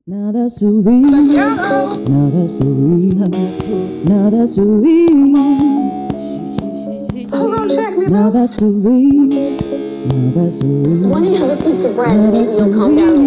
Now that's a real. Now that's a real. Now that's a real. Hold on, check me. Now that's a real. Now that's a real. When you have a piece of bread, maybe you'll calm down a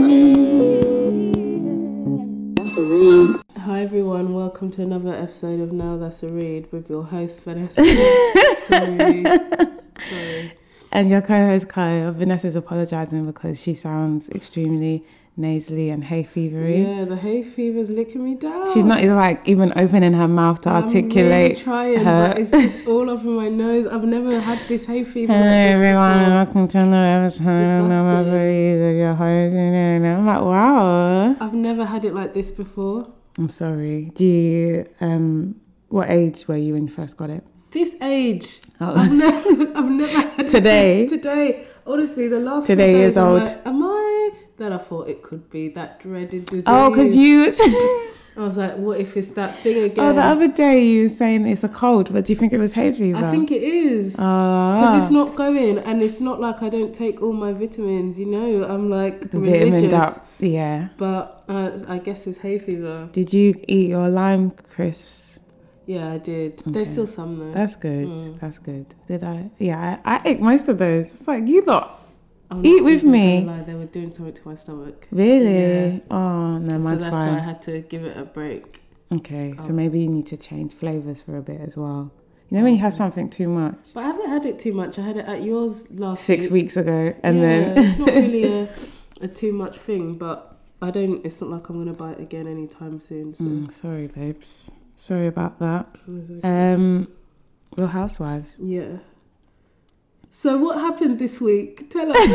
little. That's a read. Hi everyone, welcome to another episode of Now That's a Read with your host Vanessa. Sorry. And your co-host Kyle. Vanessa's apologising because she sounds extremely nasally and hay fevery. Yeah, the hay fever's licking me down. She's not even opening her mouth to articulate. I'm really trying, but it's just all over my nose. I've never had this hay fever. Hello like this everyone, before. welcome to another episode of Now That's a Read with your host. And I'm like, wow. I've never had it like this before. I'm sorry. Do you, what age were you when you first got it? This age. Oh. I've never had Today? it. Today. Honestly, the last Today few days, is old. Am I? Then I thought it could be that dreaded disease. Oh, because you... I was like, what if it's that thing again? Oh, the other day you were saying it's a cold, but do you think it was hay fever? I think it is. Because it's not going, and it's not like I don't take all my vitamins, you know? I'm like the religious. vitamin up. Yeah. But I guess it's hay fever. Did you eat your lime crisps? Yeah, I did. Okay. There's still some though. That's good. That's good. Did I? Yeah, I ate most of those. It's like, you lot. I'm Eat not with even me. gonna lie, they were doing something to my stomach. Really? Yeah. Oh, no, So mine's that's fine. why I had to give it a break. Okay, so maybe you need to change flavours for a bit as well. You know when you have something too much? But I haven't had it too much. I had it at yours last 6 weeks ago, and yeah, then... it's not really a too much thing, but it's not like I'm going to buy it again anytime soon. So. Sorry, babes. Sorry about that. It's okay. Real Housewives. Yeah. So what happened this week? Tell us.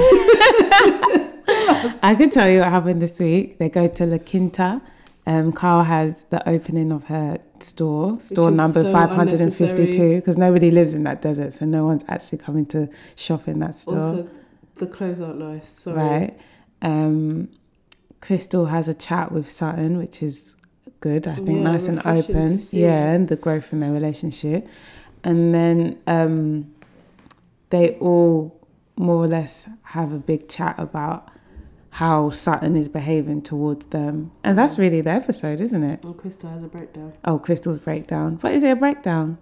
I can tell you what happened this week. They go to La Quinta. Carl has the opening of her store number so 552, because nobody lives in that desert, so no one's actually coming to shop in that store. Also, the clothes aren't nice. Sorry. Right. Crystal has a chat with Sutton, which is good. I think Yeah, nice and refreshing open. to see. Yeah, and the growth in their relationship. And then they all more or less have a big chat about how Sutton is behaving towards them. And that's really the episode, isn't it? Well, Crystal has a breakdown. Oh, Crystal's breakdown. But is it a breakdown?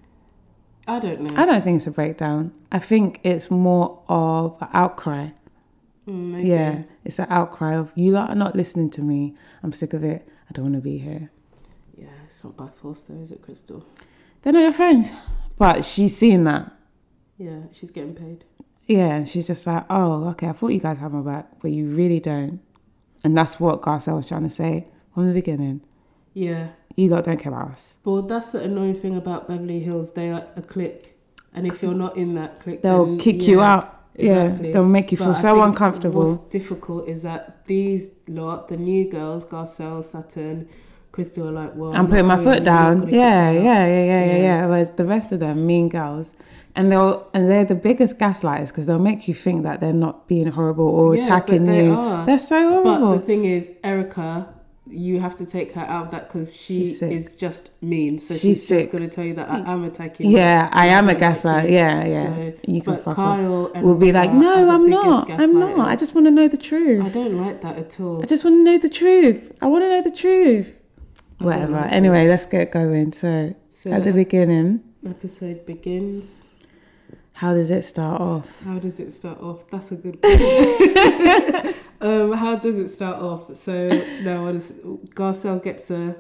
I don't know. I don't think it's a breakdown. I think it's more of an outcry. Maybe. Yeah, it's an outcry of, you lot are not listening to me. I'm sick of it. I don't want to be here. Yeah, it's not by force though, is it, Crystal? They're not your friends. But she's seen that. Yeah, she's getting paid. Yeah, and she's just like, oh, okay, I thought you guys had my back, but you really don't. And that's what Garcelle was trying to say from the beginning. Yeah. You lot don't care about us. But that's the annoying thing about Beverly Hills. They are a clique. And if you're not in that clique, They'll then, kick you out. Exactly. Yeah, they'll make you feel But I so think uncomfortable. What's difficult is that these lot, the new girls, Garcelle, Sutton, Crystal, are like, well, I'm putting my foot down. Yeah. Yeah. Whereas the rest of them, mean girls, and they're the biggest gaslighters because they'll make you think that they're not being horrible or attacking but they you. are. They're so horrible. But the thing is, Erica, you have to take her out of that because she is just mean. So she's sick. just going to tell you that I am attacking you. Yeah, I am a don't like gaslight. you. Yeah. So, You can but fuck Kyle off. and We'll be like, Bella are no, the I'm biggest not. I'm not. I gaslighters. just want to know the truth. I don't like that at all. I just want to know the truth. I want to know the truth. Whatever. like Anyway, this. let's get going. So at the the beginning, episode begins. how does it start off? How does it start off? That's a good question. How does it start off? So, Garcelle gets a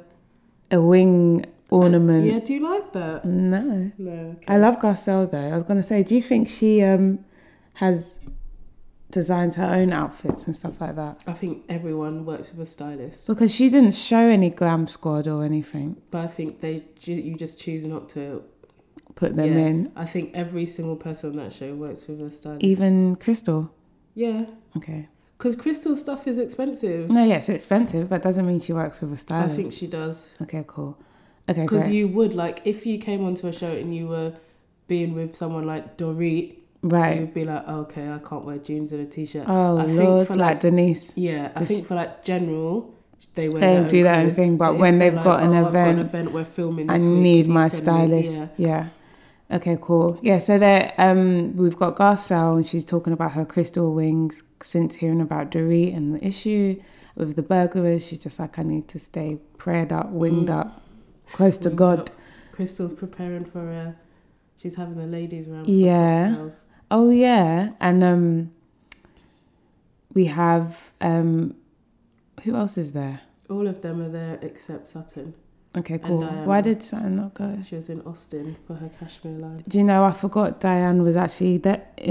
A ornament. yeah, do you like that? No. No. Okay. I love Garcelle though. I was going to say, do you think she has designed her own outfits and stuff like that? I think everyone works with a stylist, Because she didn't show any glam squad or anything. but I think you just choose not to Put them in. I think every single person on that show works with a stylist. Even Crystal. Yeah, Okay. because Crystal stuff is expensive. No, yeah, it's expensive, but doesn't mean she works with a I stylist. think she does. Okay, cool. Okay, Because great. you would, like, if you came onto a show and you were being with someone like Dorit, Right. you'd be like, oh, okay, I can't wear jeans and a t-shirt. Oh, I think Lord, for like Denise. Yeah, I think for like general, they wear They their don't own do that clothes. thing, but if when they're they've got an I've got an event, event we're filming I this week, need can you my send me-" stylist. Yeah. Yeah. Okay, cool. Yeah, so there we've got Garcelle and she's talking about her crystal wings since hearing about Dorit and the issue. with the burglars, she's just like, I need to stay prayed up, winged up, close to God. Up. Crystal's preparing for she's having the ladies round. Yeah. Cocktails. Oh yeah, and we have who else is there? All of them are there except Sutton. Okay, cool. Diana. Why did Sutton not go? She was in Austin for her Kashmir line. Do you know, I forgot Diane was actually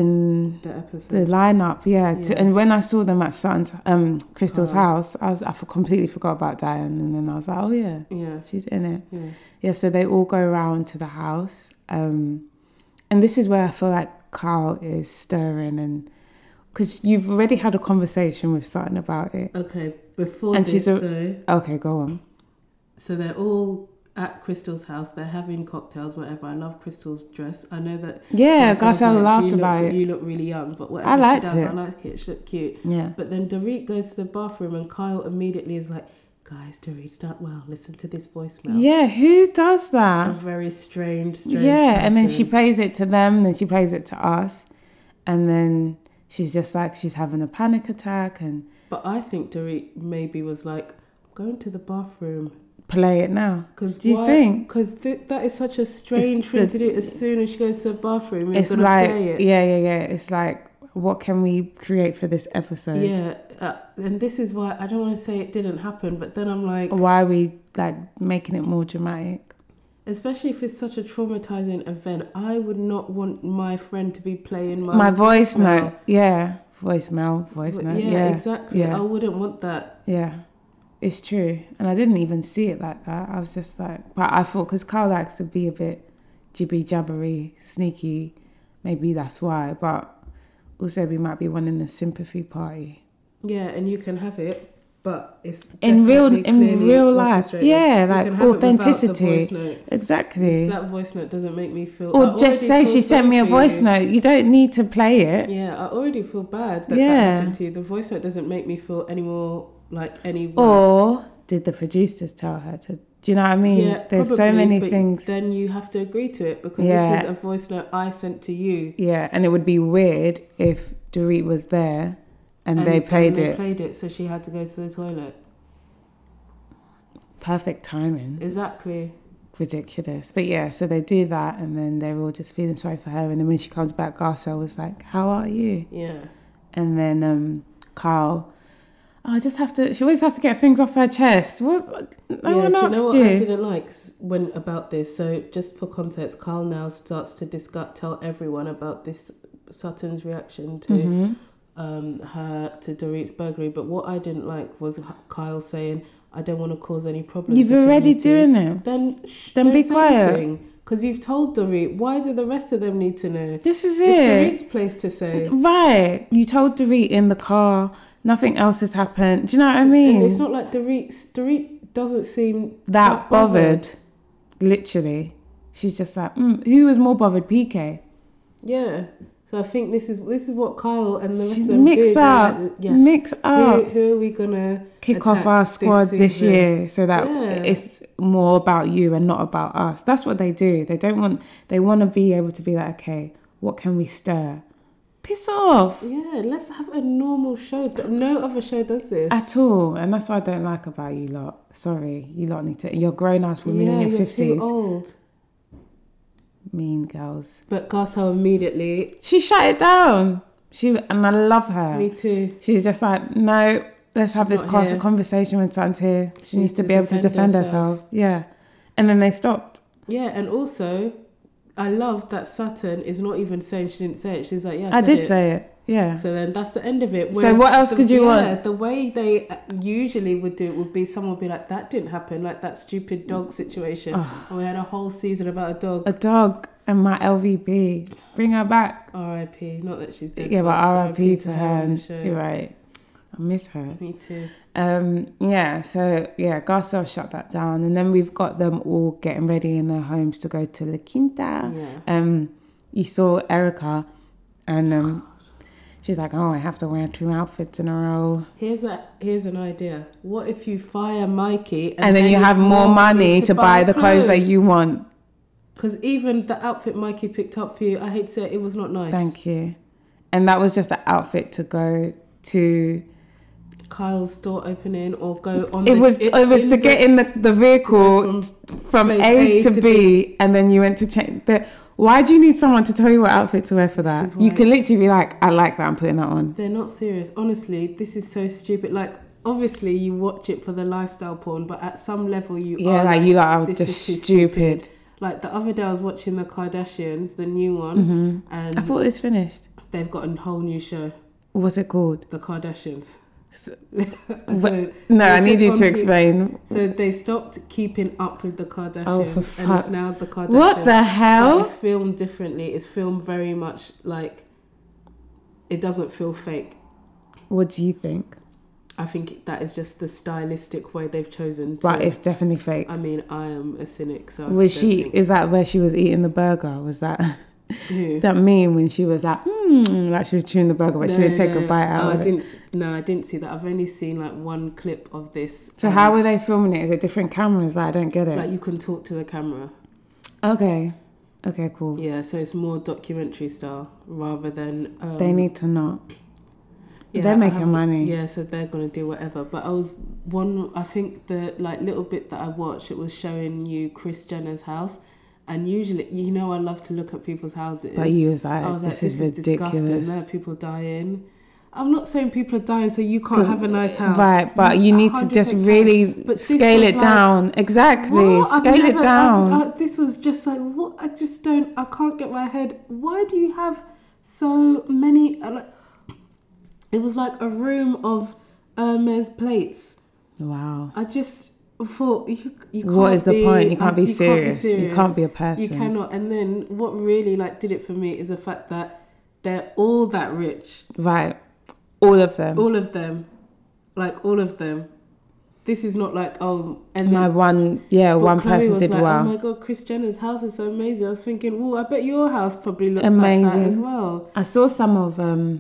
in The episode. the lineup. Yeah, Yeah. and when I saw them at Sutton's, Crystal's House. house, I completely forgot about Diane, and then I was like, oh yeah, Yeah. she's in it. Yeah. Yeah, so they all go around to the house, and this is where I feel like Carl is stirring, and because you've already had a conversation with Sutton about it. Okay, before And this she's though, Okay, go on. so they're all at Crystal's house. They're having cocktails, whatever. I love Crystal's dress. I know that. Yeah, Garcelle Garcelle like, laughed about it. You look really young, but whatever I liked she does, it. I like it. She looked cute. Yeah. But then Dorit goes to the bathroom, and Kyle immediately is like, "Guys, Dorit's not well. Listen to this voicemail." Yeah, who does A that? very strange. Yeah, and then she person. plays it to them, then she plays it to us, and then she's just like, she's having a panic attack, and But I think Dorit maybe was like, "Going to the bathroom." play it now. Because Do you think? Because that is such a strange thing to do. As soon as she goes to the bathroom, you're It's gonna like, play it. yeah. It's like, what can we create for this episode? Yeah, and this is why I don't want to say it didn't happen, but then I'm like, Why are we like making it more dramatic? especially if it's such a traumatizing event, I would not want my friend to be playing My voice voicemail. note, yeah, voice note, Yeah, exactly. yeah. I wouldn't want that. Yeah, it's true. And I didn't even see it like that. I was just like, but I thought because Carl likes to be a bit jibby jabbery, sneaky, maybe that's why. But also, we might be wanting the sympathy party Yeah, and you can have it, but it's in definitely clearly real life. orchestrated. Yeah, You like can have it without the authenticity. voice note. Exactly. That voice note doesn't make me feel. I Or already just say feel she sent sorry me a for voice you. note. You don't need to play it. Yeah, I already feel bad that Yeah. that happened to you. The voice note doesn't make me feel any more like any worse. Or did the producers tell her to? Do you know what I mean? Yeah, There's so probably, many but things. Then you have to agree to it because Yeah. this is a voice note I sent to you. Yeah, and it would be weird if Dorit was there and they played They it. played it, so she had to go to the toilet. Perfect timing. Exactly. Ridiculous. But yeah, so they do that and then they're all just feeling sorry for her. And then when she comes back, Garcelle was like, how are you? Yeah. And then Carl, I just have to, she always has to get things off her chest. No one do you know asked what you. I didn't like when about this? So just for context, Carl now starts to tell everyone about this Sutton's reaction to her to Dorit's burglary. But what I didn't like was Kyle saying, "I don't want to cause any problems." You've between already you two." doing it. Then Then be quiet. Because you've told Dorit. Why do the rest of them need to know? This is It's it. Dorit's place to say. Right. You told Dorit in the car. Nothing else has happened. Do you know what I mean? And it's not like Dorit doesn't seem that bothered. Literally. She's just like, who was more bothered? PK. Yeah. So I think this is what Kyle and the rest She's of them mix do. They're up. like, yes. Mix up. Who are we gonna Kick off attack our squad this season? year so that Yeah. it's more about you and not about us. That's what they do. They want to be able to be like, okay, what can we stir? Piss off. Yeah, let's have a normal show. But no other show does this. At all. And that's what I don't like about you lot. Sorry, you lot need to, you're grown-ass women in your you're 50s. too old. Mean girls. But Garcelle immediately, She shut it down. And I love her. me too. She's just like, no, let's have She's this not here. conversation with Santi. She needs needs to to be able to defend defend herself. herself. Yeah. And then they stopped. Yeah, and also, I love that Sutton is not even saying she didn't say it. She's like, yeah, I did it. say it. Yeah. So then that's the end of it. So what else could you want? The way they usually would do it would be someone would be like, that didn't happen, like that stupid dog situation. And we had a whole season about a dog. A dog and my LVP. Bring her back. R.I.P. Not that she's dead. Yeah, but RIP to for her her. on the And show. you're right. I miss her. Me too. Yeah, so yeah, Garcelle shut that down. And then we've got them all getting ready in their homes to go to La Quinta. Yeah. You saw Erica and she's like, oh, I have to wear 2 outfits in a row. Here's an idea. What if you fire Mikey And then you have more money to buy the clothes that you want. Because even the outfit Mikey picked up for you, I hate to say it was not nice. Thank you. And that was just an outfit to go to Kyle's store opening or go on. It was to get in the vehicle from A to B, and then you went to change. Why do you need someone to tell you what outfit to wear for that? You can literally be like, I like that, I'm putting that on. They're not serious. Honestly, this is so stupid. Like, obviously, you watch it for the lifestyle porn, but at some level, are just stupid. Like, the other day, I was watching the Kardashians, the new one, and I thought it was finished. They've got a whole new show. What's it called? The Kardashians. I need you to explain. So they stopped keeping up with the Kardashians, and it's now the Kardashians. What the hell? But it's filmed differently. It's filmed very much like it doesn't feel fake. What do you think? I think that is just the stylistic way they've chosen to. But it's definitely fake. I mean, I am a cynic, so. Is that where she was eating the burger? Was that who? That meme when she was like, like she was chewing the burger, but she didn't take a bite out of it? I didn't see that. I've only seen like one clip of this. So how were they filming it? Is it different cameras? I don't get it. Like you can talk to the camera. Okay, cool. Yeah, so it's more documentary style rather than. They need to not. Yeah, they're making money. Yeah, so they're gonna do whatever. But I think the like little bit that I watched, it was showing you Kris Jenner's house. And usually, I love to look at people's houses. But you was like, this is ridiculous. Disgusting. There are people dying. I'm not saying people are dying so you can't have a nice house. Right, but you need to just really scale it down. Exactly, scale it down. This was just like, what? I can't get my head. Why do you have so many? It was like a room of Hermes plates. Wow. I just thought you can't. What is the point? You can't be serious. You can't be a person. You cannot. And then what really did it for me is the fact that they're all that rich. Right. All of them. All of them. Like all of them. This is not like and one person did well. Oh my god, Kris Jenner's house is so amazing. I was thinking, I bet your house probably looks amazing like that as well. I saw some of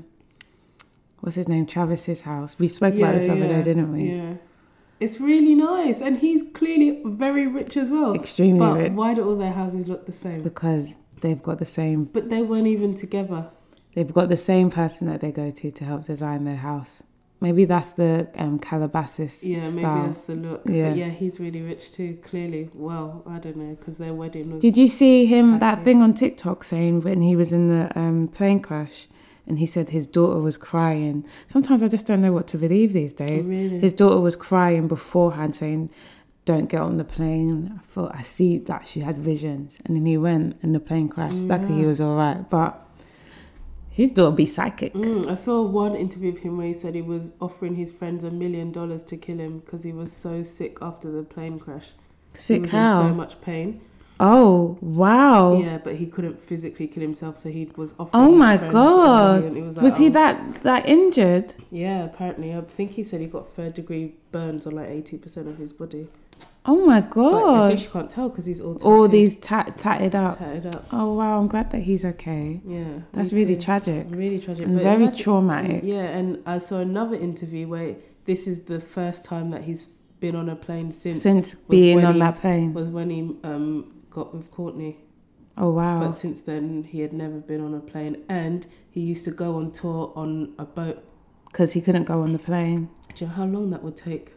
what's his name, Travis's house. We spoke about this other day, didn't we? Yeah. It's really nice, and he's clearly very rich as well. Extremely rich. But why do all their houses look the same? Because they've got the same. But they weren't even together. They've got the same person that they go to help design their house. Maybe that's the Calabasas style. Maybe that's the look. Yeah. But yeah, he's really rich too, clearly. Well, I don't know, because their wedding was... Did you see him, that thing on TikTok saying when he was in the plane crash, and he said his daughter was crying. Sometimes I just don't know what to believe these days. Oh, really? His daughter was crying beforehand saying, don't get on the plane. I see that she had visions. And then he went and the plane crashed. Yeah. Luckily he was all right. But his daughter be psychic. I saw one interview of him where he said he was offering his friends $1 million to kill him because he was so sick after the plane crash. Sick he was how? in so much pain. Oh, wow. Yeah, but he couldn't physically kill himself, so he was offering my his God. Was, was he that injured? Yeah, apparently. I think he said he got third-degree burns on 80% of his body. Oh, my God. But I guess you can't tell because he's all tatted. All these tatted up. Tatted up. Oh, wow. I'm glad that he's okay. Yeah. That's really tragic. Really tragic. And very traumatic. Yeah, and I saw another interview where this is the first time that he's been on a plane since being on that plane. Was when he got with Courtney. Oh, wow. But since then, he had never been on a plane. And he used to go on tour on a boat. Because he couldn't go on the plane. Do you know how long that would take?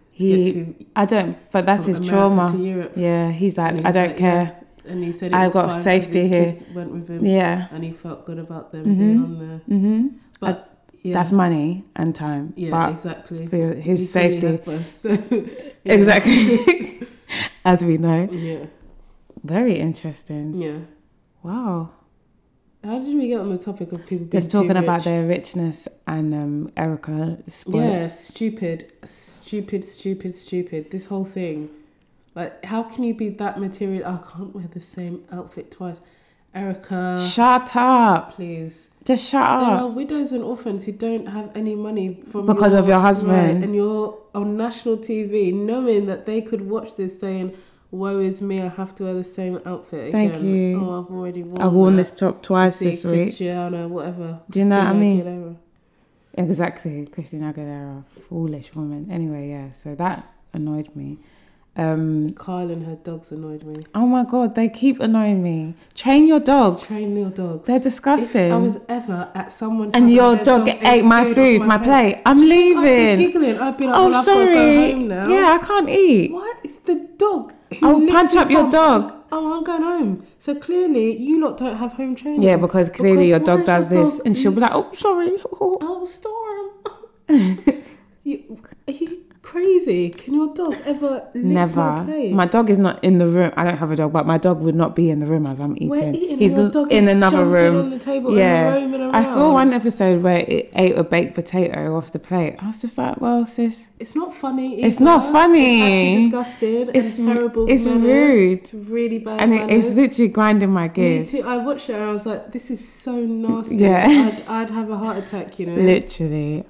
But that's his trauma. To Europe. Yeah, he's like, I don't care. Yeah. And he said I've got safety here. Kids went with him. Yeah. And he felt good about them being on there. Mm-hmm. But that's money and time. Yeah, but exactly. For his safety. Has both, so, exactly. As we know. Yeah. Very interesting. Yeah. Wow. How did we get on the topic of people being just talking too rich? about their richness and Erica spoiled. Yeah, stupid. This whole thing. Like, how can you be that material? I can't wear the same outfit twice. Erica. Shut up. Please. Just shut up. There are widows and orphans who don't have any money because of your husband. Right, and you're on national TV knowing that they could watch this saying, woe is me, I have to wear the same outfit again. Thank you. Oh, I've worn this top twice this week. Cristiano, whatever. Do you know what I mean? Aguilera. Exactly. Christina Aguilera, foolish woman. Anyway, yeah, so that annoyed me. Kyle and her dogs annoyed me. Oh my God, they keep annoying me. Train your dogs. Train your dogs. They're disgusting. If I was ever at someone's and house your their dog ate my food, my plate. I'm leaving. I'd be giggling. I'd be like, oh, well, I've sorry. got to go home now. Yeah, I can't eat. What? It's the dog. who I'll licks punch his up your bum. dog. Oh, I'm going home. So clearly, you lot don't have home training. Yeah, because clearly your why dog is does your this. dog- And she'll be like, oh, sorry. Oh, Storm. Are you crazy? Can your dog ever lick my Never. plate? My dog is not in the room. I don't have a dog, but my dog would not be in the room as I'm eating. We're eating. He's and your dog in is another jumping room. on the table Yeah. and roaming around. I saw one episode where it ate a baked potato off the plate. I was just like, well, sis, It's not funny. It's either. not funny. It's actually disgusting. It's and terrible. it's manners. rude. It's really bad. and manners. it's literally grinding my Me gears. too. I watched it and I was like, this is so nasty. Yeah. I'd have a heart attack, you know. Literally.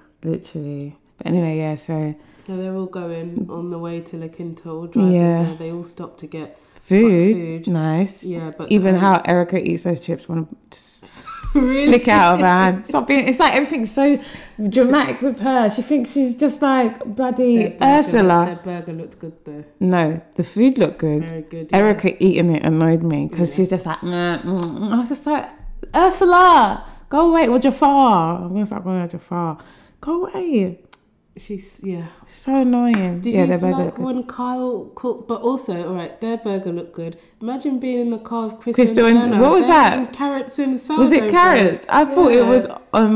But anyway, yeah, so So they're all going on the way to La Quinta, all driving Yeah. there. They all stop to get food. Nice. Yeah, but Even how Erica eats those chips, want to really? flick it out of her hand. Stop being. It's like everything's so dramatic with her. She thinks she's just like bloody Ursula. Their burger looked good though. No, the food looked good. Very good. Yeah. Erica eating it annoyed me because she's just like, I was just like, Ursula, go away. Or Jafar. I was like, oh, Jafar, go away. She's So annoying. Did yeah, you their burger like looked good. when Kyle cooked? But also, all right, their burger looked good. Imagine being in the car with Crystal and and- Diana. what was They're that? having carrots and sourdough Was it carrots? bread. I thought it Yeah. was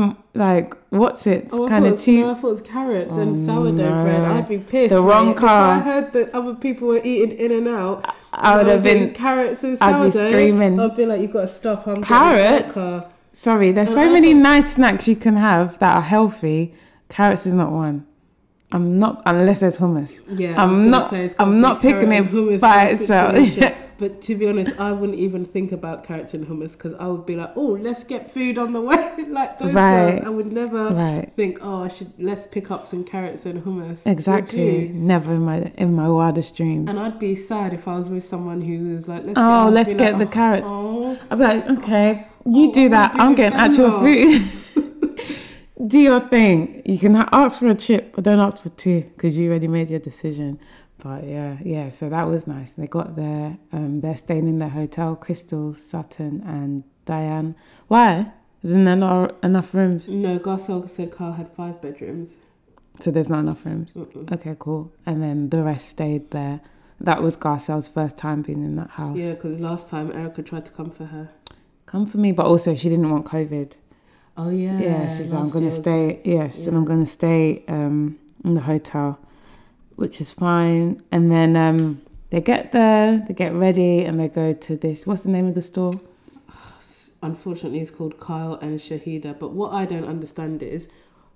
like what's it? Oh, Kind of cheese. I thought it was carrots and Oh, sourdough no. bread. I'd be pissed. The wrong mate. car. If I heard that other people were eating In and Out, I would and have was eating been. carrots and I'd be sourdough. screaming. I'd be like, "You've got to stop." I'm Carrots? getting out of the car. Sorry, there's And so I many don't- nice snacks you can have that are healthy. Carrots is not one. I'm not unless there's hummus. Yeah, I'm I was gonna not- Say it's got I'm to be not picking carrot it and hummus by kind of itself. situation. But to be honest, I wouldn't even think about carrots and hummus because I would be like, "Oh, let's get food on the way." Like those Right. girls, I would never Right. think, "Oh, let's pick up some carrots and hummus." Would Exactly. you? Never in my wildest dreams. And I'd be sad if I was with someone who was like, "Let's Oh, I'd let's be get like, the carrots. Oh, I'd be like, okay, you Oh, do that. give I'm me getting actual banana. food. Do your thing. You can ask for a chip, but don't ask for two because you already made your decision. But yeah. So that was nice. They got there. They're staying in the hotel. Crystal, Sutton, and Diane. Why? Isn't there not enough rooms? No, Garcelle said Carl had 5 bedrooms. So there's not enough rooms. Mm-mm. Okay, cool. And then the rest stayed there. That was Garcelle's first time being in that house. Yeah, because last time Erica tried to come for her. Come for me, but also she didn't want COVID. Oh yeah. Yeah, she said, I'm last going year to was- stay, yes, and yeah. I'm going to stay in the hotel, which is fine. And then they get there, they get ready, and they go to this, what's the name of the store? Unfortunately, it's called Kyle and Shahida. But what I don't understand is,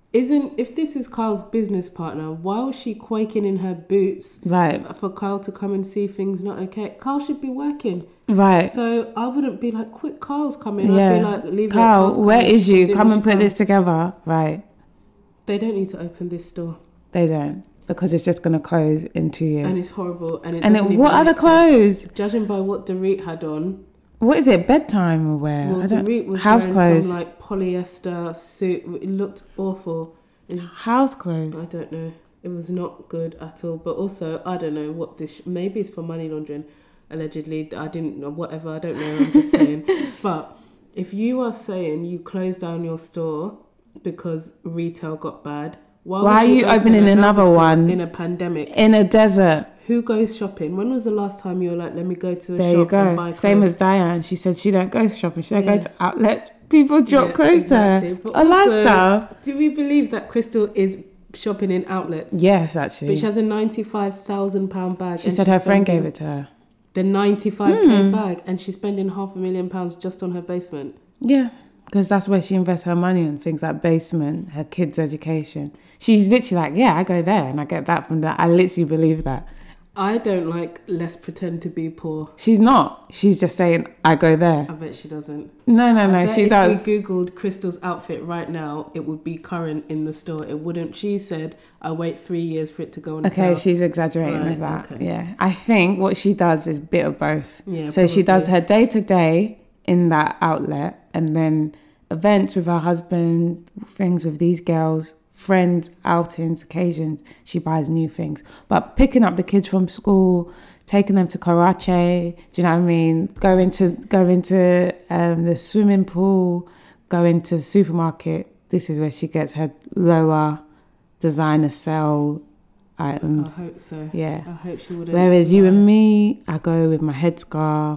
if this is Kyle's business partner, why was she quaking in her boots Right, for Kyle to come and see things not okay? Kyle should be working. right. So I wouldn't be like, quick, Kyle's coming. Yeah. I'd be like, leave it. Carl, Kyle's where coming. is you? Do Come when and she put comes. this together. Right, They don't need to open this store. they don't, because it's just going to close in 2 years. And it's horrible. And And doesn't even what other make sense. clothes? Judging by what Dorit had on, What is it, bedtime or where? well, I don't, Dorit was house wearing clothes. some like polyester suit. It looked awful. House clothes. I don't know. It was not good at all. But also, I don't know what this. Maybe it's for money laundering, allegedly. I didn't know. Whatever. I don't know. I'm just saying. But if you are saying you closed down your store because retail got bad, why Why would are you open opening another store one? in a pandemic? In a desert. Who goes shopping? When was the last time you were like, let me go to a There shop you and go. buy Same clothes? as Diane. She said she don't go shopping. She don't Yeah. go to outlets. People drop Yeah, clothes exactly. to her. But A lifestyle. Do we believe that Crystal is shopping in outlets? Yes, actually. But she has a £95,000 bag. She and said she's her friend spending gave it to her. The 95k bag, and she's spending £500,000 just on her basement. Yeah, because that's where she invests her money on things like basement, her kids' education. She's literally like, yeah, I go there and I get that from that. I literally believe that. I don't like let's pretend to be poor. She's not. She's just saying, I go there. I bet she doesn't. No, I bet she if does. we googled Crystal's outfit right now, it would be current in the store. It wouldn't. She said, I wait 3 years for it to go on Okay, sale. she's exaggerating Right, with that. okay. Yeah. I think what she does is a bit of both. Yeah, So she does probably. her day-to-day in that outlet and then events with her husband, things with these girls friends, outings, occasions, she buys new things. But picking up the kids from school, taking them to Karachi, do you know what I mean? Going to the swimming pool, going to the supermarket. This is where she gets her lower designer sale items. I hope so. Yeah. I hope she wouldn't. Whereas you and me, I go with my headscarf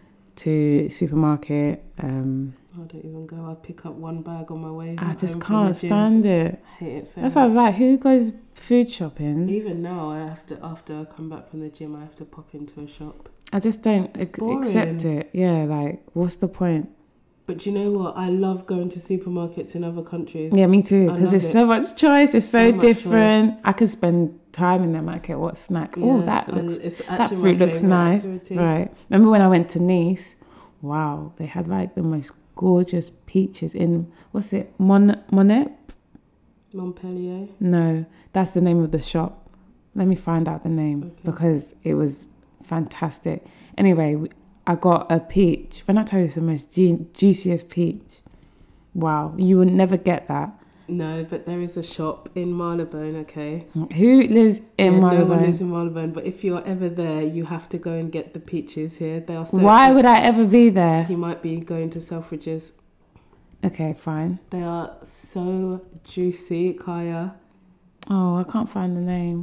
to supermarket. I don't even go. I pick up one bag on my way. I just home from can't the gym. stand it. I hate it so That's why I was much. like, who goes food shopping? Even now, I have to, after I come back from the gym, I have to pop into a shop. I just don't It's boring. accept it. Yeah, like, what's the point? But you know what? I love going to supermarkets in other countries. Yeah, me too. I Because love there's it. so much choice. It's So so much different. I could spend time in them. I get what snack. Oh, Yeah, that and looks. it's That actually my fruit looks favourite nice. activity. Right. Remember when I went to Nice? Wow, they had like the most gorgeous peaches in what's it? Monet? Montpellier. No, that's the name of the shop. Let me find out the name Okay. because it was fantastic. Anyway, I got a peach. When I tell you it's the most juiciest peach, wow, you would never get that. No, but there is a shop in Marylebone, okay? Who lives in Yeah, no one Marylebone? lives in Marylebone, but if you're ever there, you have to go and get the peaches here. They are so Why would I ever be there? You might be going to Selfridges. Okay, fine. They are so juicy, Kaya. Oh, I can't find the name.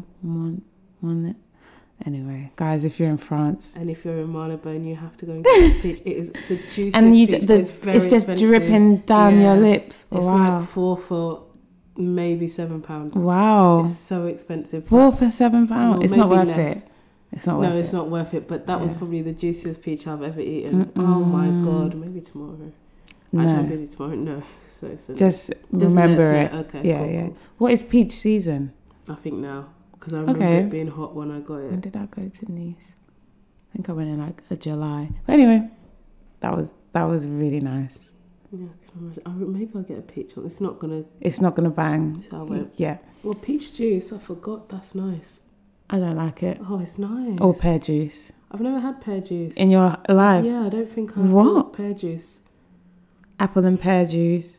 Monet. Anyway, guys, if you're in France, And if you're in Marylebone, you have to go and get this peach. It is the juiciest and you, peach, but it's very it's just expensive. dripping down your Yeah. lips. It's Wow. like 4 for maybe £7. Wow. It's so expensive. 4 for £7. Well, It's not maybe worth less. it. It's not worth No, it. it's not worth it. But that was Yeah. probably the juiciest peach I've ever eaten. Oh my god! Maybe tomorrow. Actually, I'm No, busy tomorrow. No, so just Just remember next it. year. Okay. Yeah, cool, yeah. cool. What is peach season? I think now because I remember Okay. it being hot when I got When it. did I go to Nice? I think I went in like a July. But anyway, that was really nice. Yeah, I can imagine. Maybe I'll get a peach one. It's not gonna. It's not gonna bang. So I won't. Yeah, Well, peach juice. I forgot. That's nice. I don't like it. Oh, it's nice. Or pear juice I've never had pear juice. in your life. Yeah, I don't think I've What? bought pear juice. Apple and pear juice.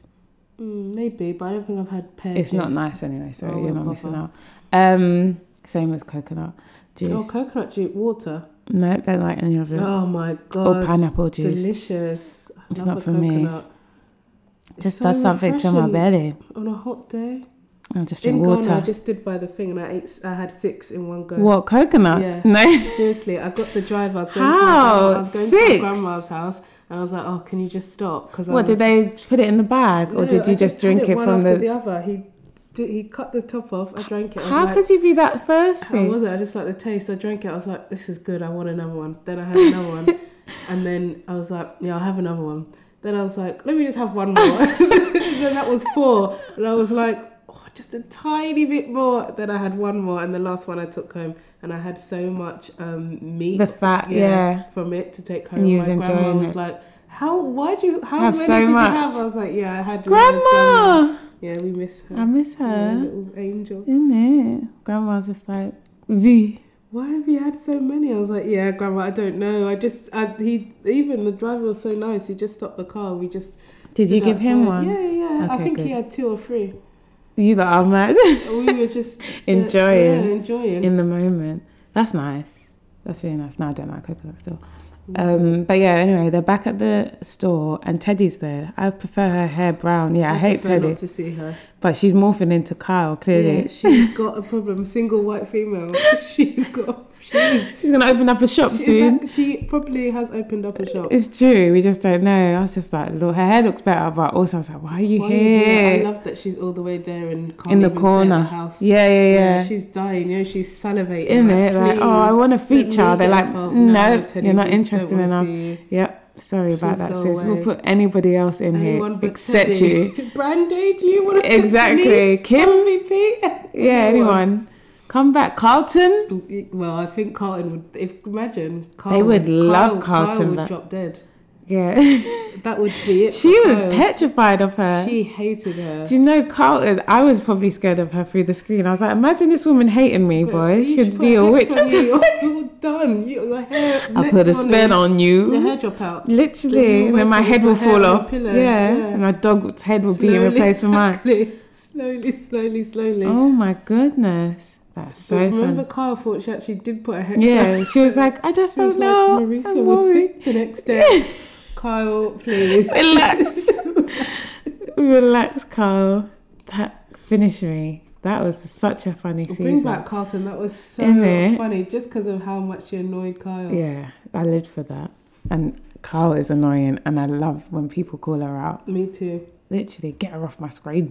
Maybe, but I don't think I've had pear It's juice. not nice anyway, so I you're won't not missing bother. out. Same as coconut juice. Oh, coconut juice, water. No, don't like any of it. Oh my god. Or pineapple juice. Delicious. I It's love not a for me. coconut. It's Just so does something to my refreshing belly. on a hot day. I'll just In drink Ghana, water. I just stood by the thing and I had 6 in one go. What, coconut? Yeah. No. Seriously, I got the driver. I was going How? to my 6? grandma's house, and I was like, "Oh, can you just stop?" Because What, did they put it in the bag? Or did you just drink had it one from after the... the other? He cut the top off. I drank it. I was How like, could you be that How thirsty? was it? I just like the taste. I drank it. I was like, this is good. I want another one. Then I had another one. And then I was like, yeah, I'll have another one. Then I was like, let me just have one more. Then that was 4. And I was like, oh, just a tiny bit more. Then I had one more. And the last one I took home. And I had so much meat. The fat, yeah. From it to take home. And you My was grandma enjoying was it. like, how many Have did so you much. have? I was like, yeah, I had loads, Grandma. Grandma! Yeah, we miss her. I miss Yeah, her. little angel. Isn't it? Grandma's just like, V. Why have you had so many? I was like, yeah, Grandma, I don't know. Even the driver was so nice. He just stopped the car. We just Did you stood give him outside. one? Yeah. I Okay, think good. he had 2 or 3. You lot are mad. We were just Enjoying. enjoying. In the moment. That's nice. That's really nice. No, I don't like coconut still. But yeah, anyway, they're back at the store and Teddy's there. I prefer her hair brown. Yeah, I hate prefer Teddy. not to see her. But she's morphing into Kyle, clearly. Yeah, she's got a problem. Single white female. She's She's going to open up a shop soon. She probably has opened up a shop. It's true. We just don't know. I was just like, look, her hair looks better, but also I was like, why are you Why are you here? I love that she's all the way there and can't In the even stay at corner. the house. Yeah. She's dying. She's salivating. Isn't it? Like, oh, I want a feature. They're like, no, Teddy, you're not we interested don't wanna enough. see you. Yep. Sorry about Please that, go sis. We'll away. put anybody else in Anyone here but except Teddy. you. Brandy, do you want to Exactly. Kim? MVP? Yeah, anyone. Come back. Carlton? Well, I think Carlton would. Imagine. They would love Kyle Carlton would back. drop dead. Yeah. That would be it. She for was Kyle. petrified of her. She hated her. Do you know Carlton? I was probably scared of her through the screen. I was like, imagine this woman hating me, boy. You She'd should be put a Hex witch. on you. You're done. Your hair. I'll put a spell on Your you. hair drop out. Literally, Then and then my head will fall off. Pillow. Yeah, and my dog's head will be Slowly, replaced with mine. Slowly. Oh my goodness, that's so Remember, funny. Kyle thought she actually did put a hex Yeah, on. she was like, I just She was don't know. like, Marisa I'm was worried. sick the next day. Kyle, please. Relax. Relax, Carl. That finished me. That was such a funny season. Bring back Carlton. That was so Innit? funny just because of how much you annoyed Kyle. Yeah, I lived for that. And Carl is annoying, and I love when people call her out. Me too. Literally, get her off my screen.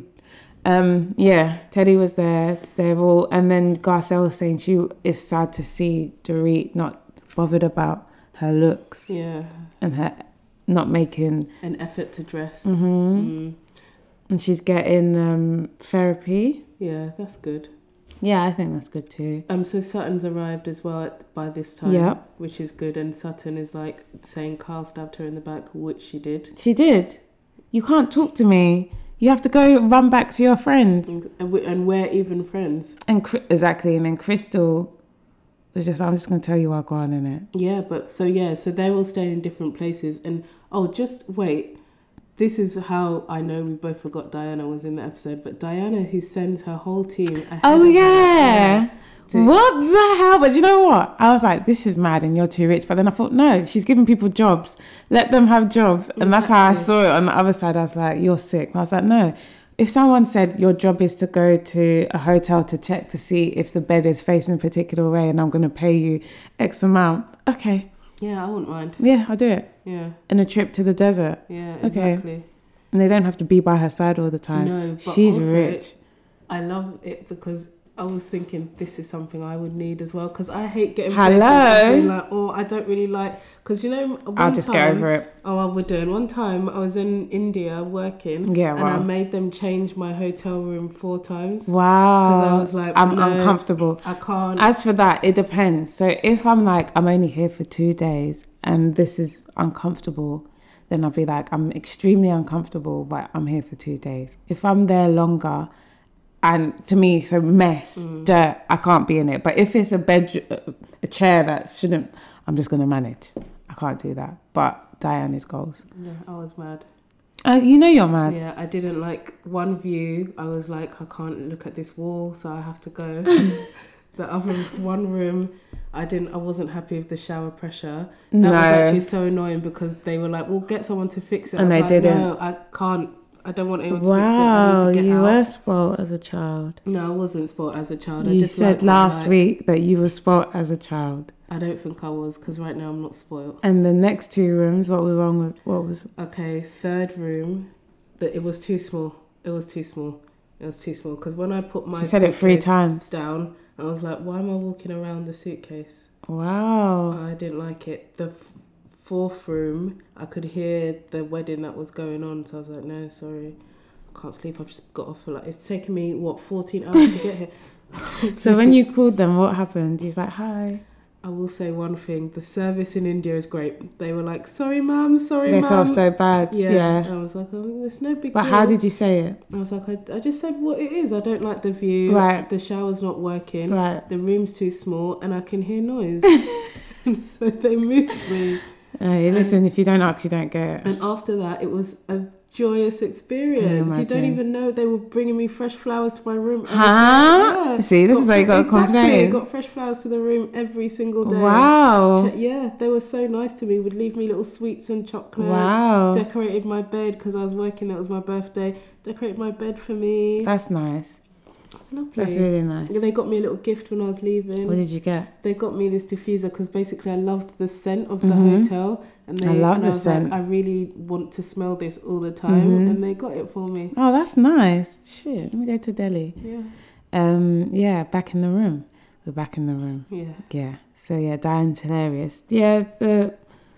Yeah, Teddy was there. They're all, and then Garcelle was saying she is sad to see Dorit not bothered about her looks Yeah. and her not making. An effort to dress. And she's getting therapy. Yeah, that's good. Yeah, I think that's good too. So Sutton's arrived as well by this time, Yeah. which is good. And Sutton is like saying Kyle stabbed her in the back, which she did. She did. You can't talk to me. You have to go run back to your friends. And we're even friends. And exactly. And then Crystal was just, I'm just going to tell you I'll go on in it. Yeah, so they're all staying in different places. And just wait. This is how I know we both forgot Diana was in the episode. But Diana, who sends her whole team ahead Oh, of her, yeah. to- What the hell? But you know what? I was like, this is mad and you're too rich. But then I thought, no, she's giving people jobs. Let them have jobs. And that's how I saw it on the other side. I was like, you're sick. I was like, no. If someone said your job is to go to a hotel to check to see if the bed is facing a particular way and I'm going to pay you X amount. Okay. Yeah, I wouldn't mind. Yeah, I'll do it. Yeah, And a trip to the desert. yeah, Okay. exactly. And they don't have to be by her side all the time. No, but she's also, rich. I love it because I was thinking this is something I would need as well because I hate getting Hello? places and being like, oh, I don't really like because you know I'll just get over it. Oh, I would do. And one time I was in India working, Yeah, and I wow. made them change my hotel room 4 times. Wow. Because I was like, I'm no, uncomfortable. I can't. As for that, it depends. So if I'm like, I'm only here for 2 days and this is uncomfortable, then I'll be like, I'm extremely uncomfortable, but I'm here for 2 days. If I'm there longer, and to me, so mess, dirt, I can't be in it. But if it's a chair that shouldn't, I'm just going to manage. I can't do that. But Diana's goals. Yeah, I was mad. You know you're mad. Yeah, I didn't like one view. I was like, I can't look at this wall, so I have to go. The other one room, I wasn't happy with the shower pressure. That No. was actually so annoying because they were like, "We'll get someone to fix it," And I they was like, didn't. No, I can't. I don't want anyone to fix it. I Wow, need to get you out. were spoiled as a child. No, I wasn't spoiled as a child. I You just said liked what I last liked. week that you were spoiled as a child. I don't think I was because right now I'm not spoiled. And the next 2 rooms, what were wrong with? What was? Okay, third room, but it was too small. It was too small because when I put my She said it 3 suitcase times. down, I was like, "Why am I walking around the suitcase?" Wow. I didn't like it. The fourth room, I could hear the wedding that was going on, so I was like, "No, sorry, I can't sleep. I've just got off for like it's taken me 14 hours to get here." So when you called them, what happened? He's like, hi. I will say one thing: the service in India is great. They were like, "Sorry, ma'am, sorry, They ma'am." felt so bad. Yeah. Yeah. I was like, "Oh, it's no big But deal." how did you say it? I was like, I just said what it is. I don't like the view. Right. The shower's not working. Right. The room's too small, and I can hear noise. So they moved me. Hey, listen, if you don't ask, you don't get it. And after that, it was a joyous experience. You don't imagine? even know they were bringing me fresh flowers to my room. every Huh? day. See, this is why you gotta complain. Got fresh flowers to the room every single day. Wow. Yeah, they were so nice to me. Would leave me little sweets and chocolates. Wow. Decorated my bed because I was working. It was my birthday. Decorated my bed for me. That's nice. That's lovely. That's really nice. Yeah, they got me a little gift when I was leaving. What did you get? They got me this diffuser because basically I loved the scent of the hotel, and I love and the I was scent. like, I really want to smell this all the time, and they got it for me. Oh, that's nice. Shit, let me go to Delhi. Yeah, Yeah, back in the room. We're back in the room. yeah. Yeah. So yeah, Diane's hilarious. Yeah, the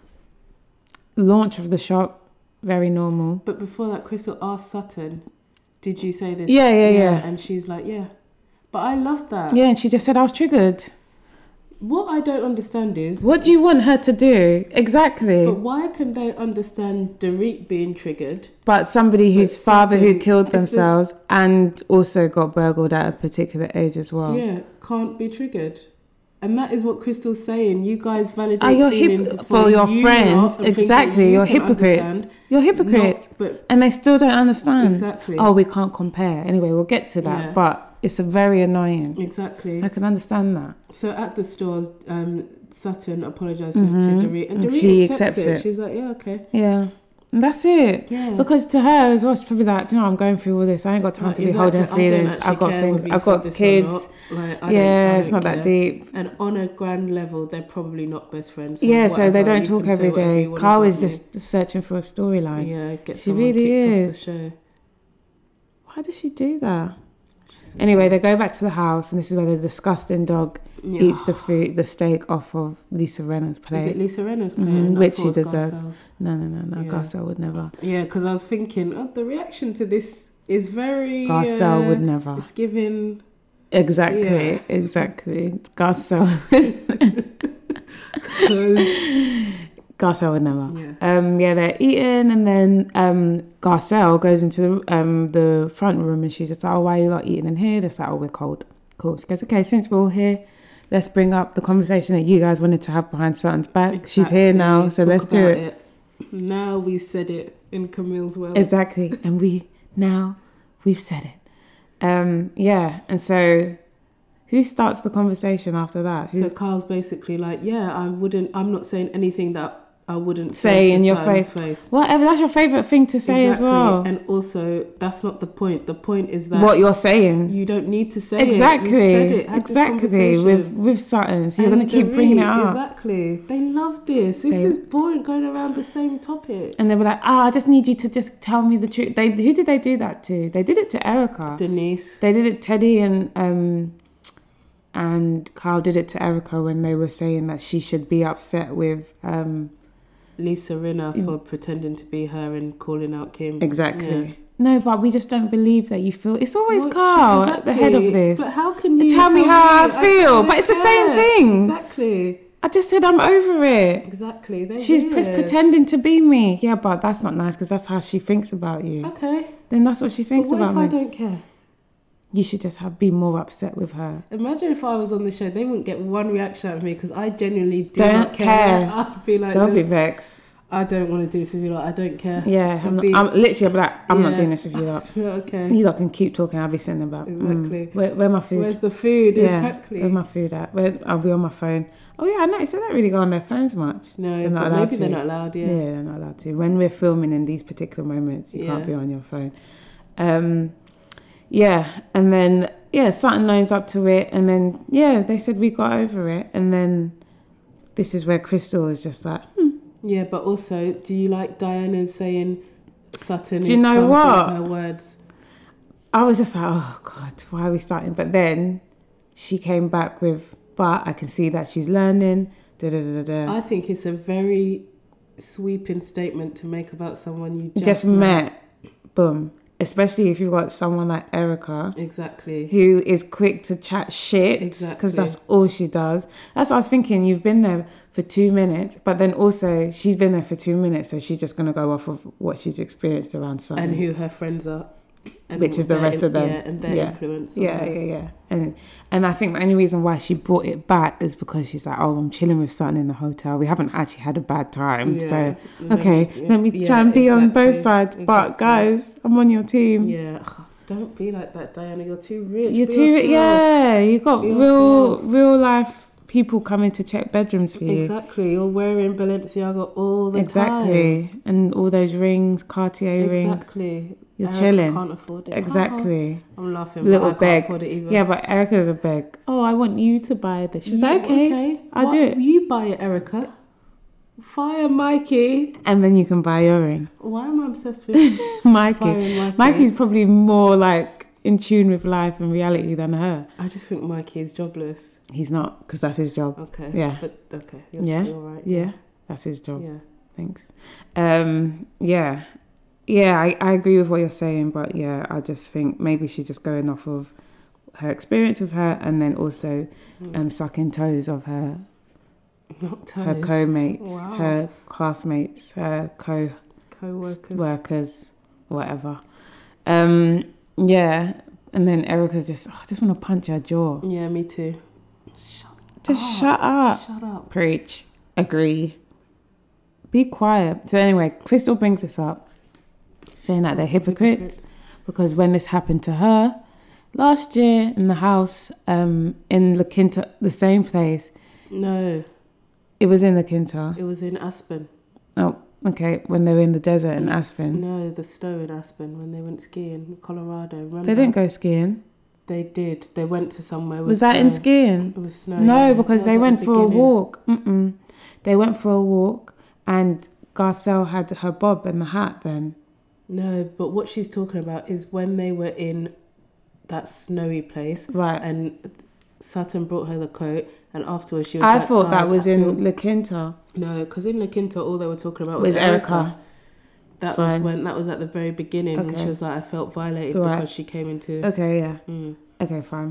launch of the shop, very normal. But before that, Crystal asked Sutton, "Did you say this?" Yeah. And she's like, "Yeah." But I love that. Yeah, and she just said I was triggered. What I don't understand is, What do you want her to do? Exactly. but why can they understand Dorit being triggered? But somebody whose But father who Sutton killed is the- themselves and also got burgled at a particular age as well. Yeah, can't be triggered. And that is what Crystal's saying. You guys validate you're feelings for your you friends. lot and things that Exactly. you You're can hypocrites. understand. You're hypocrites. But And they still don't understand. Exactly. Oh, we can't compare. Anyway, we'll get to that. Yeah. But it's a very annoying. exactly. I can understand that. So at the stores, Sutton apologizes to Dorit, and And Dorit she accepts accepts it. it. She's like, yeah, okay. Yeah. And that's it. Yeah. Because to her as well, she's probably like, do you know, I'm going through all this. I ain't got time Like, to be exactly. holding her I don't feelings. actually I've got care things. whether you I've said got this or kids. not. Like, I It's don't not that care. deep. And on a grand level, they're probably not best friends. So Yeah, so they whatever, don't you talk can say every whatever day. you want Carl about is me. just searching for a storyline. Yeah, get She someone really kicked off is. the show. Why does she do that? Anyway, they go back to the house, and this is where the disgusting dog Yeah. eats the food, the steak off of Lisa Rinna's plate. Is it Lisa Rinna's plate? Which I she thought it was deserves. Garcelle's. No, Yeah. Garcelle would never. Yeah, because I was thinking, the reaction to this is very... Garcelle would never. It's giving... Exactly, Yeah. exactly. Garcelle. 'cause- Garcelle would never. Yeah. They're eating, and then Garcelle goes into the front room, and she's just like, "Oh, why are you not eating in here?" They're like, "Oh, we're cold." Cool. She goes, "Okay, since we're all here, let's bring up the conversation that you guys wanted to have behind Sutton's back. She's here now, so Talk let's do about it." Now we said it in Camille's world. Exactly, and we've said it. And so who starts the conversation after that? So Carl's basically like, I'm not saying anything that I wouldn't Say to in your Sutton's face. Whatever, that's your favourite thing to say as well. And also, that's not the point. The point is that What you're saying. you don't need to say Exactly. it. You said it. Had this Exactly. conversation. With Sutton. So you're And going to keep bringing it up. Exactly. They love this. This is boring going around the same topic. And they were like, I just need you to just tell me the truth. Who did they do that to? They did it to Erica. Denise. They did it, Teddy and Carl did it to Erica when they were saying that she should be upset with... Lisa Rinna for pretending to be her and calling out Kim. Exactly. Yeah. No, but we just don't believe that you feel... It's always Carl at the head of this. But how can you tell me how I feel? said But it's the it same there. thing. Exactly. I just said I'm over it. Exactly. They're She's weird. pretending to be me. Yeah, but that's not nice because that's how she thinks about you. Okay. Then that's what she But thinks what about if me. I don't care? You should just be more upset with her. Imagine if I was on the show, they wouldn't get one reaction out of me because I genuinely Don't not care. care. I'd be like, Don't be "Look, vexed. I don't want to do this with you. Like, I don't care. Yeah, I'm be- literally I'll be like, I'm not Yeah. doing this with you. Lot. Okay. You lot can keep talking. I'll be sitting about. Exactly. Where my food? Where's the food? Yeah, Exactly. where's my food at? I'll be on my phone. Oh yeah, I noticed they don't really go on their phones much. No, they're not but allowed maybe to. they're not allowed. Yeah. They're not allowed to. When we're filming in these particular moments, you can't Yeah. be on your phone. And then Sutton owns up to it, and then they said we got over it, and then this is where Crystal is just like, Yeah, but also, do you like Diana's saying Sutton Do you is know clumsy what? with her words? I was just like, oh God, why are we starting? But then she came back with, but I can see that she's learning. Da, da, da, da, da. I think it's a very sweeping statement to make about someone you Just met. Boom. Especially if you've got someone like Erica, Exactly. who is quick to chat shit, because Exactly. that's all she does. That's what I was thinking. You've been there for 2 minutes, but then also she's been there for 2 minutes, so she's just going to go off of what she's experienced around something. And who her friends are. And Which is the their- rest of them. Yeah, and their Yeah. influence. on Yeah, her. yeah, yeah. And I think the only reason why she brought it back is because she's like, oh, I'm chilling with Sutton in the hotel. We haven't actually had a bad time. Yeah. So, And okay, then- let me yeah, try and be on both exactly, sides. But, exactly. guys, I'm on your team. Yeah. Ugh, don't be like that, Diana. You're too rich. You're Be too, yourself. yeah, you got Be real yourself. life people coming to check bedrooms for you. Exactly. You're wearing Balenciaga all the time. Exactly. And all those rings, Cartier rings. Exactly. You're Erica chilling. can't afford it. Exactly. I'm laughing. Little but I beg. can't afford it either. Yeah, but Erica's a beg. Oh, I want you to buy this. She was like, okay, I'll What? do it. You buy it, Erica. Fire Mikey. And then you can buy your ring. Why am I obsessed with Mikey. firing Mikey? Mikey's probably more like in tune with life and reality than her. I just think Mikey is jobless. He's not, because that's his job. Okay. Yeah. But okay. You're, Yeah. You're right. Yeah, that's his job. Yeah. Thanks. Yeah, I agree with what you're saying, but yeah, I just think maybe she's just going off of her experience with her, and then also sucking toes of her Not her toes. co-mates, Wow. her classmates, her Co-workers. workers, whatever. Yeah, and then Erica just, I just want to punch her jaw. Yeah, me too. Just shut up. Shut up. Preach. Agree. Be quiet. So anyway, Crystal brings this up, saying that they're hypocrites because when this happened to her last year in the house in La Quinta, the same place. No. It was in La Quinta. It was in Aspen. Oh, okay. When they were in the desert in Aspen. No, the snow in Aspen when they went skiing in Colorado. Remember? They didn't go skiing. They did. They went to somewhere with Was that snow. in skiing? With snow. No, yeah. because That they was at went the for a beginning. walk. They went for a walk and Garcelle had her bob and the hat then. No, but what she's talking about is when they were in that snowy place. Right. And Sutton brought her the coat, and afterwards she was I like, thought that "Guys, was I in feel-" La Quinta. No, because in La Quinta all they were talking about was Was Erica. That Fine. was at the very beginning, and Okay. she was like, I felt violated Right. because she came into. Okay, yeah. Okay, fine.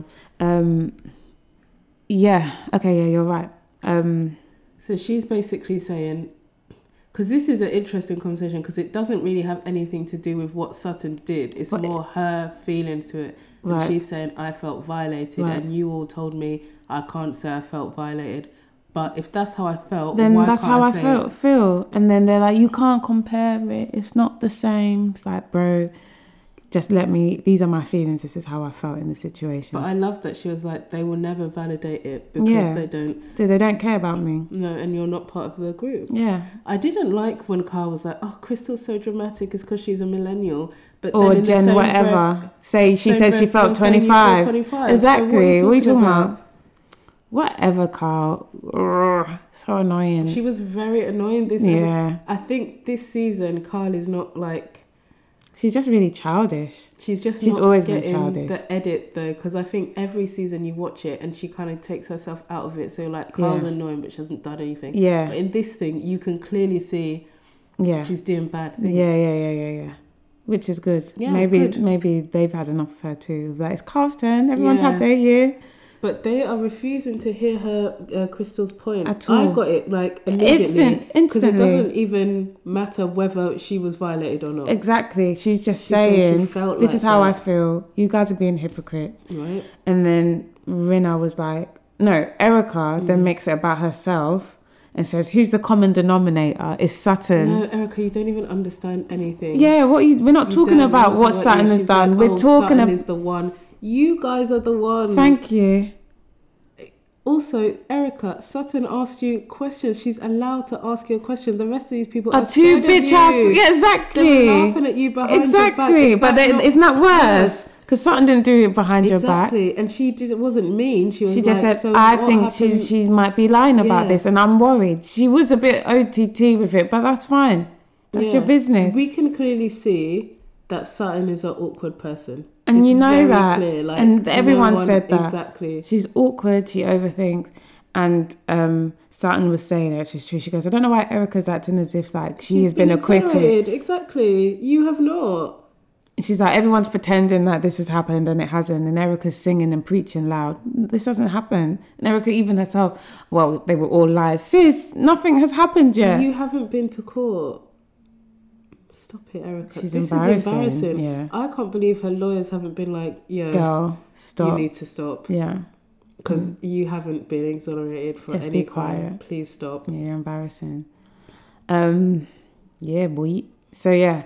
Yeah. Okay, yeah, you're right. So she's basically saying, because this is an interesting conversation, because it doesn't really have anything to do with what Sutton did. It's But- more her feelings to it. And Right. she's saying, I felt violated, Right. and you all told me I can't say I felt violated. But if that's how I felt, Then why that's can't how I say feel. And then they're like, you can't compare it. It's not the same. It's like, bro, just let me. These are my feelings. This is how I felt in the situation. But I love that she was like, they will never validate it because Yeah. they don't. So they don't care about me. No, and you're not part of the group. Yeah. I didn't like when Carl was like, "Oh, Crystal's so dramatic. It's because she's a millennial." But Or then in the Jen, same whatever. breath- Say she same said she breath, felt you're saying you feel 25. 25. Exactly. So what are you talking about? about? Whatever, Carl. Ugh, so annoying. She was very annoying this Yeah. I think this season Carl is not like, She's just really childish. she's She's not always been getting childish. the edit though, because I think every season you watch it and she kind of takes herself out of it. So like Carl's Yeah. annoying but she hasn't done anything. Yeah. But in this thing you can clearly see Yeah. she's doing bad things. Yeah. Which is good. Yeah, maybe good. maybe they've had enough of her too. Like, it's Carl's turn. Everyone's Yeah. had their year. But they are refusing to hear her Crystal's point. At all. I got it like immediately because Instantly. it doesn't even matter whether she was violated or not. Exactly. She's just She said she saying, felt this like is how I that. feel. You guys are being hypocrites. Right? And then Rinna was like, no, Erica Mm. then makes it about herself and says, who's the common denominator? It's Sutton. No, Erica, you don't even understand anything. Yeah, we're not You talking don't about know what Sutton has She's done. like, We're "Oh, talking Sutton about. is the one. You guys are the one. Thank you. Also, Erica, Sutton asked you questions. She's allowed to ask you a question. The rest of these people Are are two scared of bitch you. ass. Yeah, They're exactly. laughing at you behind Exactly. your back. But it's not worse. Because Sutton didn't do it behind your back. Exactly, and she just wasn't mean. She was She just like, said, so I what think happened? she might be lying about Yeah. this and I'm worried. She was a bit OTT with it, but that's fine. That's your Yeah. business. We can clearly see that Sutton is an awkward person. And It's you know very that. clear, like, And no everyone one- said that. Exactly. She's awkward, she overthinks. And Sutton was saying it, which is true. She goes, I don't know why Erica's acting as if like she She's has been acquitted. exonerated. Exactly. You have not. She's like, everyone's pretending that this has happened and it hasn't. And Erica's singing and preaching loud. This doesn't happen. And Erica even herself, well, they were all lies. Sis, nothing has happened yet. You haven't been to court. Stop it, Erica. She's this embarrassing, is embarrassing. yeah. I can't believe her lawyers haven't been like, yo, Girl, stop. you need to stop. Yeah. Because you haven't been exonerated for Just any be quiet. crime. Please stop. Yeah, you're embarrassing. Yeah, boy. So yeah,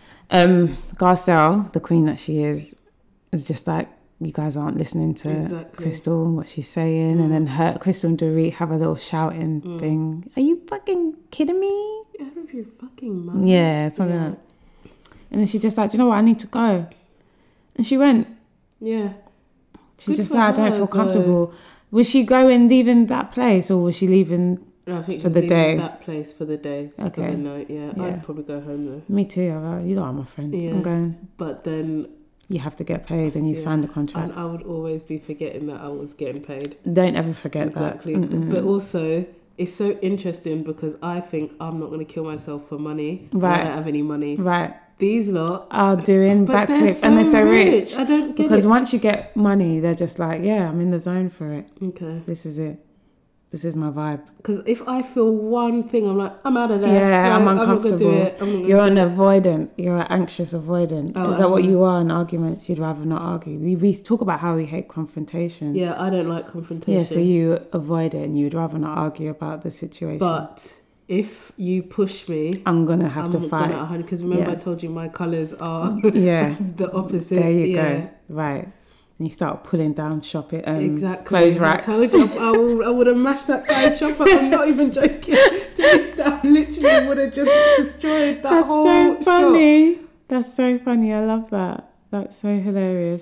Garcelle, the queen that she is just like, you guys aren't listening to Exactly. Crystal and what she's saying, and then Crystal and Dorit have a little shouting thing. Are you fucking kidding me? Out of your fucking mind. Yeah, something like that. And then she's just like, do you know what? I need to go. And she went. Yeah. She's Good just for like, I don't her, feel though. comfortable. Was she leaving that place, or was she leaving? No, I think For she's the leaving day. that place for the day. For Okay. the night, yeah. Yeah. I'd probably go home though. Me too. I'm like, you lot are my friends. Yeah. I'm going. But then, You have to get paid, and you've signed a contract. and I would always be forgetting that I was getting paid. Don't ever forget Exactly. that. Mm-mm. But also, it's so interesting because I think I'm not going to kill myself for money. and Right. I don't have any money. Right. These lot, Are doing but they're backflips, so and they're so rich. I don't get Because it. once you get money, they're just like, yeah, I'm in the zone for it. Okay. This is it. This is my vibe. Because if I feel one thing, I'm like, I'm out of there. Yeah, I'm uncomfortable. I'm not gonna do it. I'm not gonna You're do an it. avoidant. You're an anxious avoidant. Oh, Is that what you are in arguments? You'd rather not argue. We talk about how we hate confrontation. Yeah, I don't like confrontation. Yeah, so you avoid it and you'd rather not argue about the situation. But if you push me, I'm going to have to fight. Because remember, Yeah. I told you my colours are Yeah. the opposite. There you yeah. go. Right. And you start pulling down shopping, Exactly. clothes racks. I told you, I would have mashed that guy's shop up. I'm not even joking. I literally would have just destroyed that whole That's so funny. shop. That's so funny. I love that. That's so hilarious.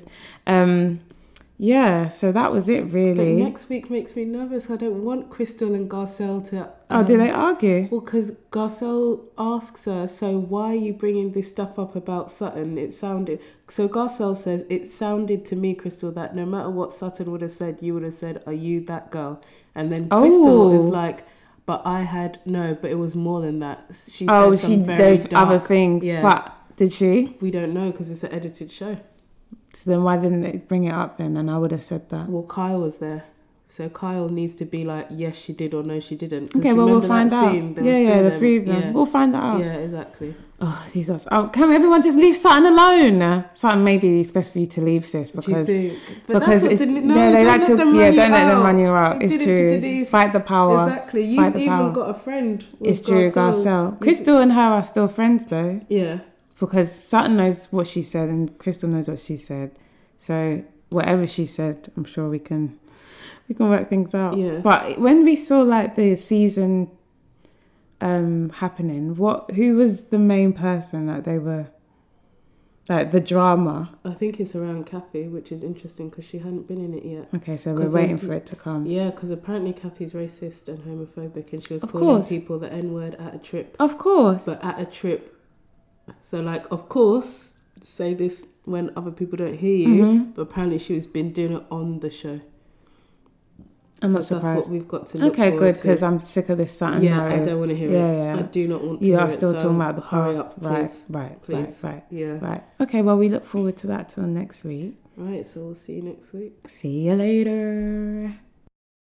Yeah, so that was it But really. next week makes me nervous. I don't want Crystal and Garcelle to... Do they argue? Well, because Garcelle asks her, so why are you bringing this stuff up about Sutton? It sounded... So Garcelle says, it sounded to me, Crystal, that no matter what Sutton would have said, you would have said, are you that girl? And then Crystal is like, but I had... No, but it was more than that. She said some very there's dark, other things. Yeah. But did she? We don't know because it's an edited show. So then why didn't it bring it up then? And I would have said that. Well, Kyle was there. So Kyle needs to be like, yes, she did or no, she didn't. 'Cause Okay, well, we'll remember find that out. scene? There Yeah, was the three of them. Yeah. We'll find that out. Yeah, exactly. Oh, Jesus. Oh, can everyone just leave Sutton alone? Sutton, maybe it's best for you to leave, sis, Do you because think? But because that's it's what they like to don't let don't let them run you out. You It's did it to true. Denise. Fight the power. Exactly. Fight You've the even power. got a friend. With It's true, Garcelle. Crystal and her are still friends though, Yeah. because Sutton knows what she said and Crystal knows what she said. So whatever she said, I'm sure we can work things out. Yes. But when we saw like the season happening, who was the main person that they were, like the drama? I think it's around Kathy, which is interesting because she hadn't been in it yet. Okay, so we're 'Cause waiting there's- for it to come. Yeah, because apparently Kathy's racist and homophobic and she was Of calling course. people the N-word at a trip. Of course. But at a trip. So, like, of course, say this when other people don't hear you, Mm-hmm. but apparently she was been doing it on the show. I'm not So that's surprised. what we've got to look Okay, forward good, to. because I'm sick of this Sutton Yeah, narrative. I don't want to hear Yeah, it. yeah. I do not want to You hear are it. still So talking about the hurry past. up, please. Right. Please. Yeah. Right. Okay, well, we look forward to that till next week. Right, so we'll see you next week. See you later.